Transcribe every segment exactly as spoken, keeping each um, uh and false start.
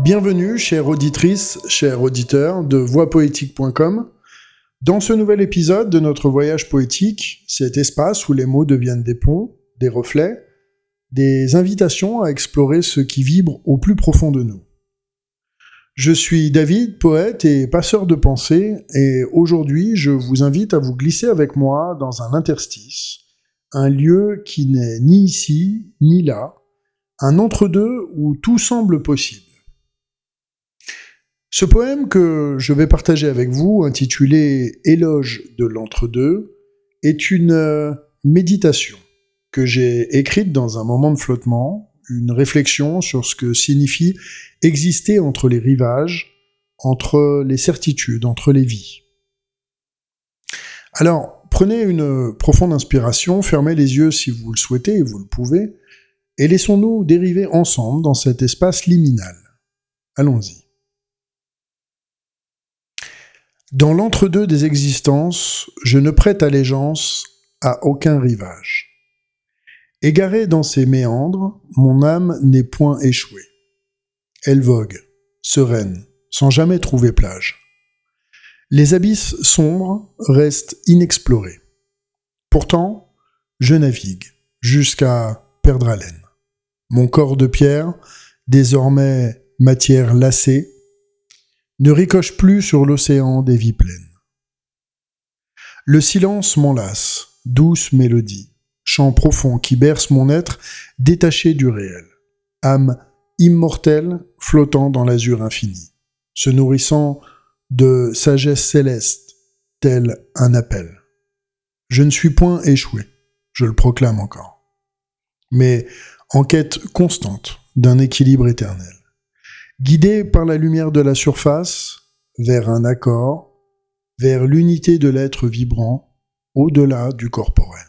Bienvenue, chère auditrice, chers auditeurs de voix poétique point com. Dans ce nouvel épisode de notre voyage poétique, cet espace où les mots deviennent des ponts, des reflets, des invitations à explorer ce qui vibre au plus profond de nous. Je suis David, poète et passeur de pensées, et aujourd'hui je vous invite à vous glisser avec moi dans un interstice, un lieu qui n'est ni ici, ni là, un entre-deux où tout semble possible. Ce poème que je vais partager avec vous, intitulé « Éloge de l'entre-deux », est une euh, méditation que j'ai écrite dans un moment de flottement, une réflexion sur ce que signifie exister entre les rivages, entre les certitudes, entre les vies. Alors, prenez une profonde inspiration, fermez les yeux si vous le souhaitez, et vous le pouvez, et laissons-nous dériver ensemble dans cet espace liminal. Allons-y. Dans l'entre-deux des existences, je ne prête allégeance à aucun rivage. Égarée dans ses méandres, mon âme n'est point échouée. Elle vogue, sereine, sans jamais trouver plage. Les abysses sombres restent inexplorés. Pourtant, je navigue, jusqu'à perdre haleine. Mon corps de pierre, désormais matière lassée, ne ricoche plus sur l'océan des vies pleines. Le silence m'enlace, douce mélodie, chant profond qui berce mon être détaché du réel, âme immortelle flottant dans l'azur infini, se nourrissant de sagesse céleste, tel un appel. Je ne suis point échoué, je le proclame encore, mais en quête constante d'un équilibre éternel. Guidé par la lumière de la surface, vers un accord, vers l'unité de l'être vibrant, au-delà du corporel.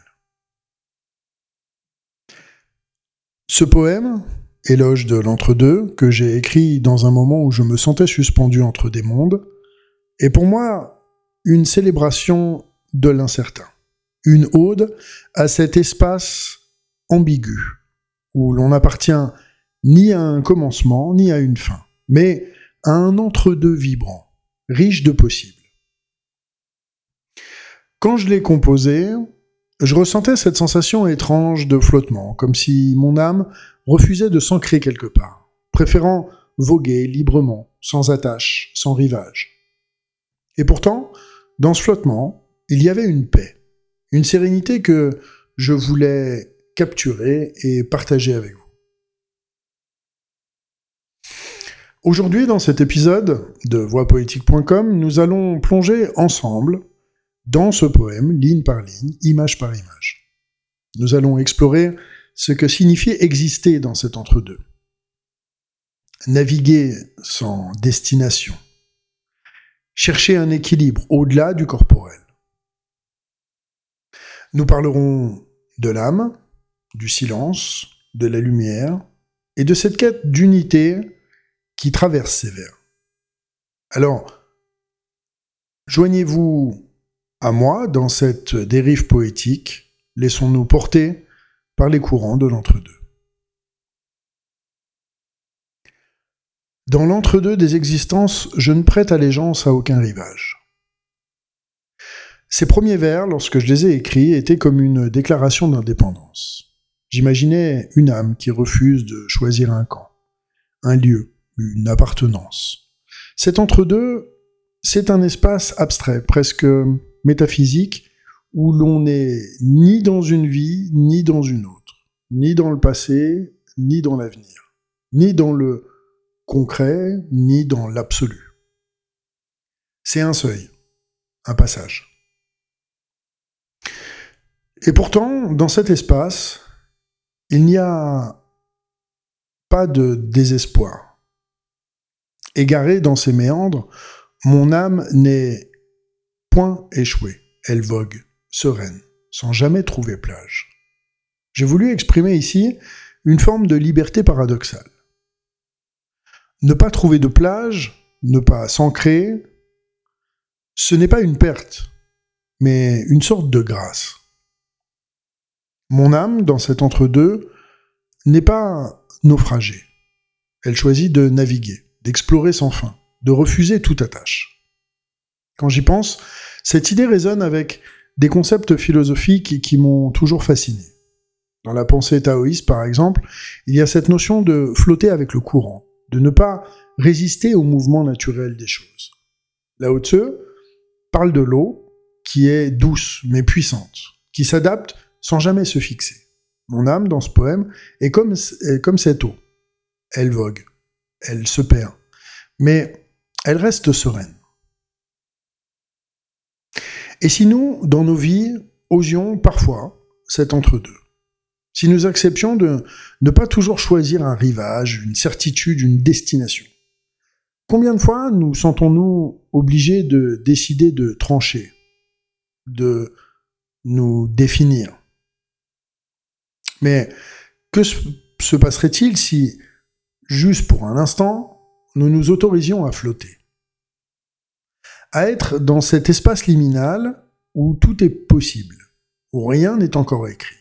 Ce poème, éloge de l'entre-deux, que j'ai écrit dans un moment où je me sentais suspendu entre des mondes, est pour moi une célébration de l'incertain, une ode à cet espace ambigu, où l'on n'appartient ni à un commencement, ni à une fin, mais à un entre-deux vibrant, riche de possibles. Quand je l'ai composé, je ressentais cette sensation étrange de flottement, comme si mon âme refusait de s'ancrer quelque part, préférant voguer librement, sans attache, sans rivage. Et pourtant, dans ce flottement, il y avait une paix, une sérénité que je voulais capturer et partager avec vous. Aujourd'hui, dans cet épisode de voix poétique point com, nous allons plonger ensemble dans ce poème, ligne par ligne, image par image. Nous allons explorer ce que signifie exister dans cet entre-deux. Naviguer sans destination. Chercher un équilibre au-delà du corporel. Nous parlerons de l'âme, du silence, de la lumière, et de cette quête d'unité qui traverse ces vers. Alors, joignez-vous à moi dans cette dérive poétique, laissons-nous porter par les courants de l'entre-deux. Dans l'entre-deux des existences, je ne prête allégeance à aucun rivage. Ces premiers vers, lorsque je les ai écrits, étaient comme une déclaration d'indépendance. J'imaginais une âme qui refuse de choisir un camp, un lieu, une appartenance. Cet entre-deux, c'est un espace abstrait, presque métaphysique, où l'on n'est ni dans une vie, ni dans une autre, ni dans le passé, ni dans l'avenir, ni dans le concret, ni dans l'absolu. C'est un seuil, un passage. Et pourtant, dans cet espace, il n'y a pas de désespoir. Égarée dans ses méandres, mon âme n'est point échouée. Elle vogue, sereine, sans jamais trouver plage. J'ai voulu exprimer ici une forme de liberté paradoxale. Ne pas trouver de plage, ne pas s'ancrer, ce n'est pas une perte, mais une sorte de grâce. Mon âme, dans cet entre-deux, n'est pas naufragée. Elle choisit de naviguer, d'explorer sans fin, de refuser toute attache. Quand j'y pense, cette idée résonne avec des concepts philosophiques qui m'ont toujours fasciné. Dans la pensée taoïste, par exemple, il y a cette notion de flotter avec le courant, de ne pas résister au mouvement naturel des choses. Lao Tzu parle de l'eau qui est douce mais puissante, qui s'adapte sans jamais se fixer. Mon âme, dans ce poème, est comme, est comme cette eau. Elle vogue, elle se perd, mais elle reste sereine. Et si nous, dans nos vies, osions parfois cet entre-deux, si nous acceptions de ne pas toujours choisir un rivage, une certitude, une destination, combien de fois nous sentons-nous obligés de décider de trancher, de nous définir? Mais que se passerait-il si, juste pour un instant, nous nous autorisions à flotter, à être dans cet espace liminal où tout est possible, où rien n'est encore écrit?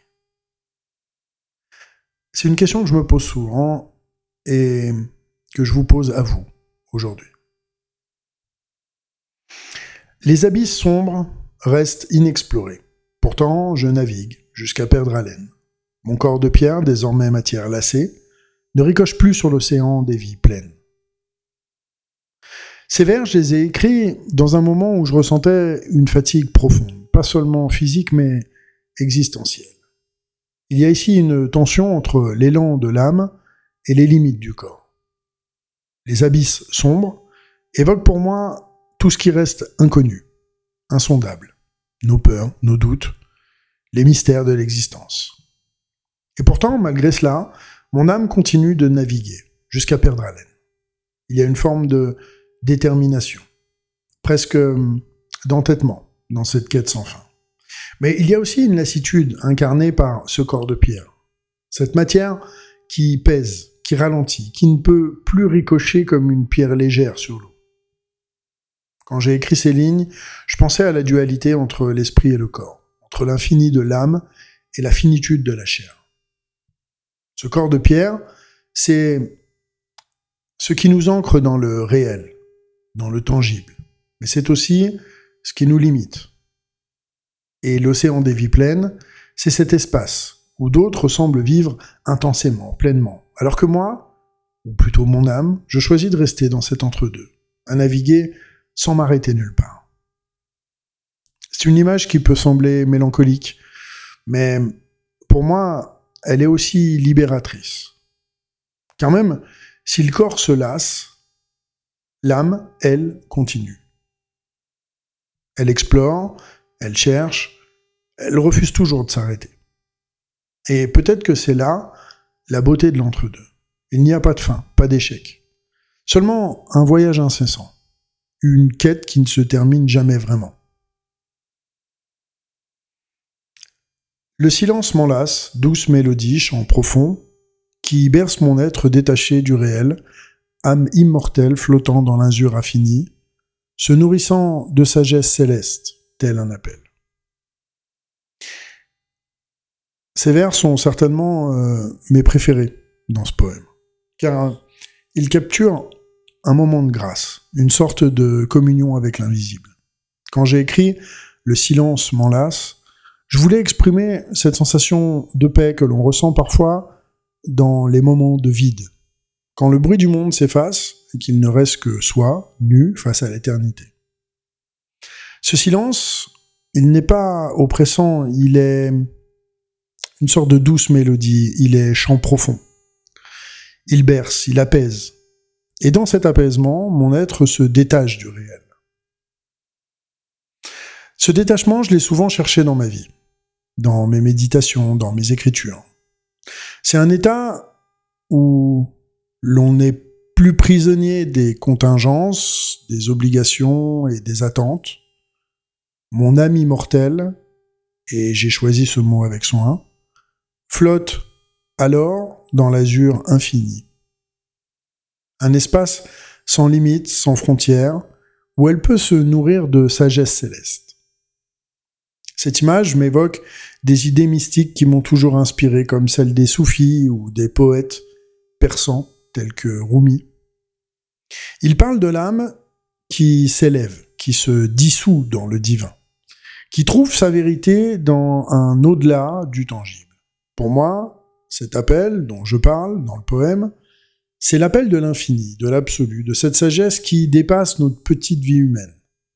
C'est une question que je me pose souvent et que je vous pose à vous aujourd'hui. Les abysses sombres restent inexplorés. Pourtant, je navigue jusqu'à perdre haleine. Mon corps de pierre, désormais matière lassée, ne ricoche plus sur l'océan des vies pleines. Ces vers, je les ai écrits dans un moment où je ressentais une fatigue profonde, pas seulement physique, mais existentielle. Il y a ici une tension entre l'élan de l'âme et les limites du corps. Les abysses sombres évoquent pour moi tout ce qui reste inconnu, insondable, nos peurs, nos doutes, les mystères de l'existence. Et pourtant, malgré cela, mon âme continue de naviguer, jusqu'à perdre haleine. Il y a une forme de détermination, presque d'entêtement dans cette quête sans fin. Mais il y a aussi une lassitude incarnée par ce corps de pierre. Cette matière qui pèse, qui ralentit, qui ne peut plus ricocher comme une pierre légère sur l'eau. Quand j'ai écrit ces lignes, je pensais à la dualité entre l'esprit et le corps, entre l'infini de l'âme et la finitude de la chair. Ce corps de pierre, c'est ce qui nous ancre dans le réel, dans le tangible. Mais c'est aussi ce qui nous limite. Et l'océan des vies pleines, c'est cet espace où d'autres semblent vivre intensément, pleinement. Alors que moi, ou plutôt mon âme, je choisis de rester dans cet entre-deux, à naviguer sans m'arrêter nulle part. C'est une image qui peut sembler mélancolique, mais pour moi, elle est aussi libératrice. Car même si le corps se lasse, l'âme, elle, continue. Elle explore, elle cherche, elle refuse toujours de s'arrêter. Et peut-être que c'est là la beauté de l'entre-deux. Il n'y a pas de fin, pas d'échec. Seulement un voyage incessant, une quête qui ne se termine jamais vraiment. Le silence m'enlace, douce mélodie, chant profond, qui berce mon être détaché du réel, âme immortelle flottant dans l'azur infini, se nourrissant de sagesse céleste, tel un appel. Ces vers sont certainement euh, mes préférés dans ce poème, car euh, ils capturent un moment de grâce, une sorte de communion avec l'invisible. Quand j'ai écrit « Le silence m'enlace », je voulais exprimer cette sensation de paix que l'on ressent parfois dans les moments de vide, quand le bruit du monde s'efface et qu'il ne reste que soi, nu, face à l'éternité. Ce silence, il n'est pas oppressant, il est une sorte de douce mélodie, il est chant profond. Il berce, il apaise. Et dans cet apaisement, mon être se détache du réel. Ce détachement, je l'ai souvent cherché dans ma vie, dans mes méditations, dans mes écritures. C'est un état où l'on n'est plus prisonnier des contingences, des obligations et des attentes. Mon âme immortelle, et j'ai choisi ce mot avec soin, flotte alors dans l'azur infini. Un espace sans limites, sans frontières, où elle peut se nourrir de sagesse céleste. Cette image m'évoque des idées mystiques qui m'ont toujours inspiré, comme celles des soufis ou des poètes persans tels que Rumi. Il parle de l'âme qui s'élève, qui se dissout dans le divin, qui trouve sa vérité dans un au-delà du tangible. Pour moi, cet appel dont je parle dans le poème, c'est l'appel de l'infini, de l'absolu, de cette sagesse qui dépasse notre petite vie humaine.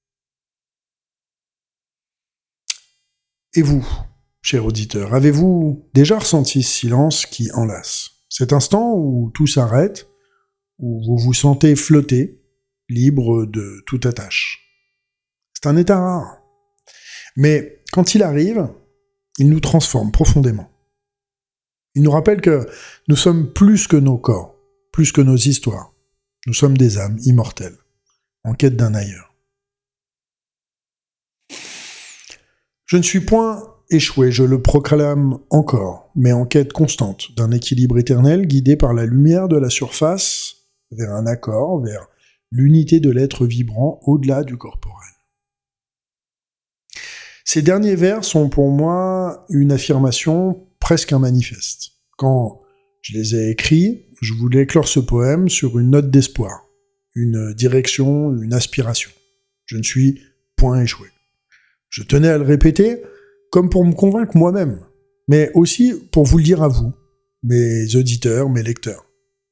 Et vous, cher auditeur, avez-vous déjà ressenti ce silence qui enlace ? Cet instant où tout s'arrête, où vous vous sentez flotter, libre de toute attache. C'est un état rare. Mais quand il arrive, il nous transforme profondément. Il nous rappelle que nous sommes plus que nos corps, plus que nos histoires. Nous sommes des âmes immortelles, en quête d'un ailleurs. Je ne suis point échoué, je le proclame encore, mais en quête constante d'un équilibre éternel guidé par la lumière de la surface vers un accord, vers l'unité de l'être vibrant au-delà du corporel. Ces derniers vers sont pour moi une affirmation, presque un manifeste. Quand je les ai écrits, je voulais clore ce poème sur une note d'espoir, une direction, une aspiration. Je ne suis point échoué. Je tenais à le répéter comme pour me convaincre moi-même, mais aussi pour vous le dire à vous, mes auditeurs, mes lecteurs.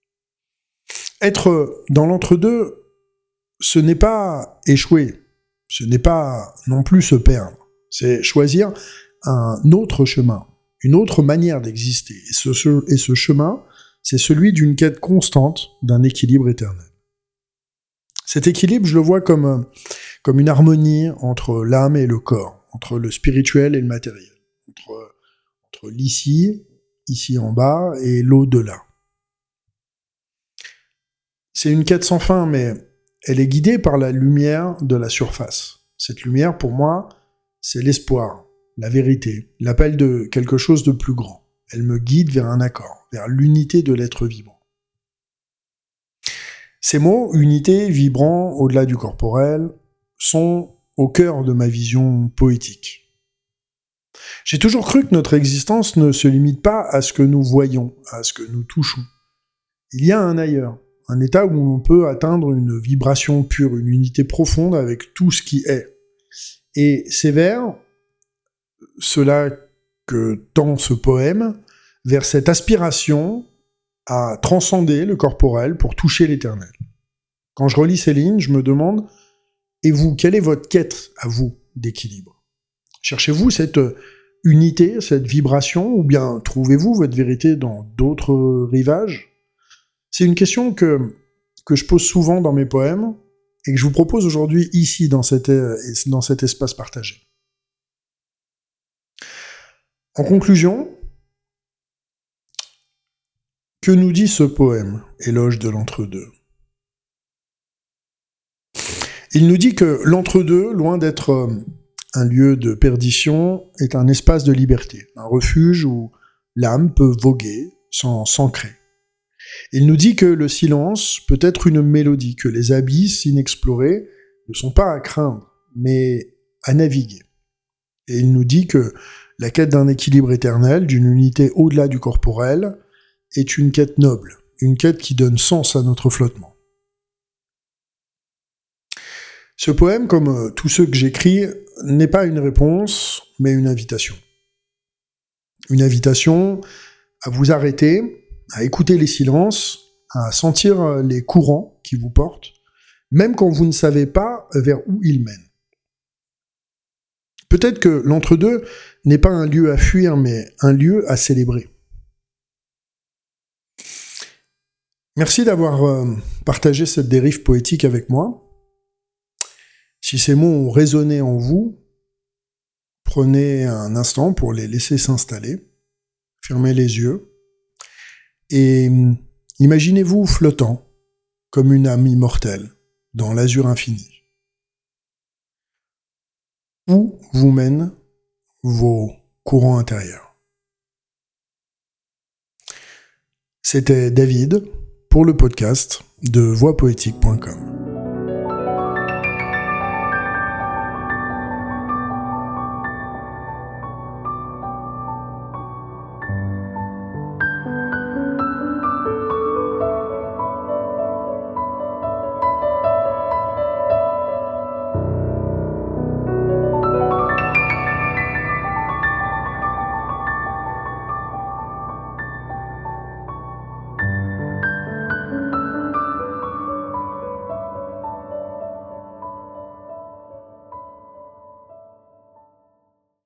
Être dans l'entre-deux, ce n'est pas échouer, ce n'est pas non plus se perdre, c'est choisir un autre chemin, une autre manière d'exister. Et ce, ce, et ce chemin, c'est celui d'une quête constante d'un équilibre éternel. Cet équilibre, je le vois comme, comme une harmonie entre l'âme et le corps, entre le spirituel et le matériel, entre, entre l'ici, ici en bas, et l'au-delà. C'est une quête sans fin, mais elle est guidée par la lumière de la surface. Cette lumière, pour moi, c'est l'espoir, la vérité, l'appel de quelque chose de plus grand. Elle me guide vers un accord, vers l'unité de l'être vibrant. Ces mots, unité, vibrant, au-delà du corporel, sont au cœur de ma vision poétique. J'ai toujours cru que notre existence ne se limite pas à ce que nous voyons, à ce que nous touchons. Il y a un ailleurs, un état où l'on peut atteindre une vibration pure, une unité profonde avec tout ce qui est. Et c'est vers cela que tend ce poème, vers cette aspiration à transcender le corporel pour toucher l'éternel. Quand je relis ces lignes, je me demande, et vous, quelle est votre quête à vous d'équilibre ? Cherchez-vous cette unité, cette vibration, ou bien trouvez-vous votre vérité dans d'autres rivages ? C'est une question que, que je pose souvent dans mes poèmes, et que je vous propose aujourd'hui ici, dans, cette, dans cet espace partagé. En conclusion, que nous dit ce poème, éloge de l'entre-deux ? Il nous dit que l'entre-deux, loin d'être un lieu de perdition, est un espace de liberté, un refuge où l'âme peut voguer sans s'ancrer. Il nous dit que le silence peut être une mélodie, que les abysses inexplorés ne sont pas à craindre, mais à naviguer. Et il nous dit que la quête d'un équilibre éternel, d'une unité au-delà du corporel, est une quête noble, une quête qui donne sens à notre flottement. Ce poème, comme tous ceux que j'écris, n'est pas une réponse, mais une invitation. Une invitation à vous arrêter, à écouter les silences, à sentir les courants qui vous portent, même quand vous ne savez pas vers où ils mènent. Peut-être que l'entre-deux n'est pas un lieu à fuir, mais un lieu à célébrer. Merci d'avoir euh, partagé cette dérive poétique avec moi. Si ces mots ont résonné en vous, prenez un instant pour les laisser s'installer, fermez les yeux, et imaginez-vous flottant comme une âme immortelle dans l'azur infini. Où vous mènent vos courants intérieurs. C'était David pour le podcast de voix poétique point com.